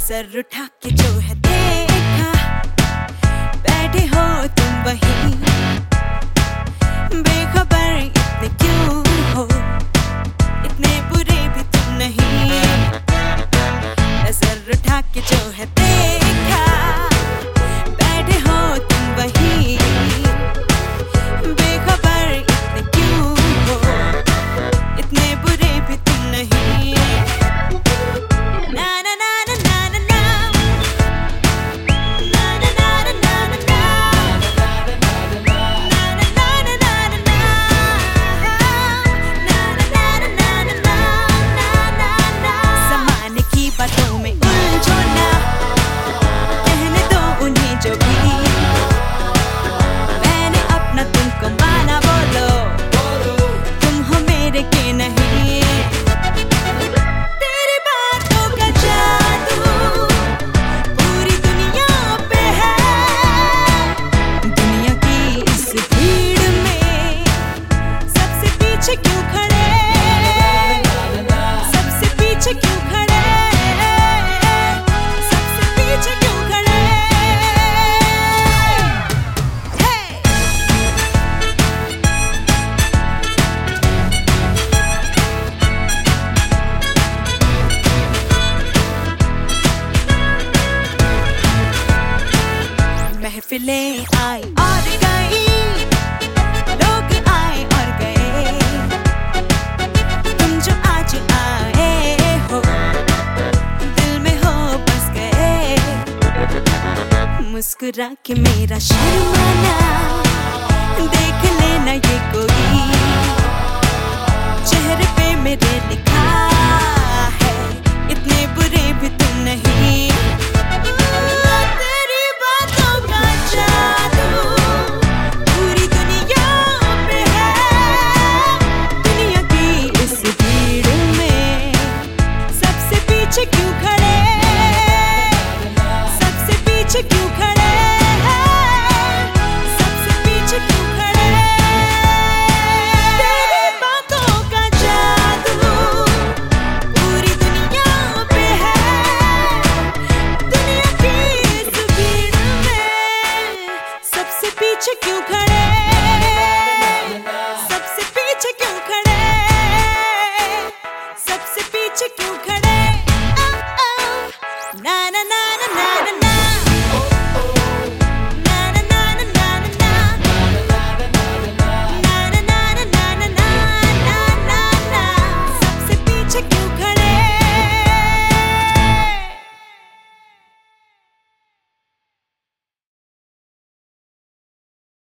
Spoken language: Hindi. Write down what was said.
नजर उठा के जो है देखा, बैठे हो तुम वहीं, बेखबर इतने क्यों हो, इतने बुरे भी तुम नहीं। नजर उठा के जो है देखा, बैठे हो तुम वहीं, बेखबर इतने क्यों हो, इतने बुरे भी तुम नहीं। ना ना ना ना ना ना ना, ना ना ना ना ना ना, ना ना ना ना ना ना, ना ना ना ना। ज़माने की बातों में उलझो ना, कहने दो उन्हें जो भी, मैंने अपना तुमको माना, बोलो तुम हो मेरे के नहीं। तेरी बातों का जादू पूरी दुनिया पे है, दुनिया की इस भीड़ में सबसे पीछे क्यों खड़े, सबसे पीछे क्यों खड़े, सबसे पीछे क्यों खड़े। महफिलें आई और गई, लोग आए और गए, तुम जो आज आए हो, दिल में हो बस गए। मुस्कुरा के मेरा शर्माना देख लेना ये कोई, चेहरे पे मेरे लिखा है, इतने बुरे भी तुम नहीं। तेरी बातों का जादू पूरी दुनिया पे है, दुनिया की इस भीड़ में सबसे पीछे क्यों खड़े, सबसे पीछे क्यों खड़े।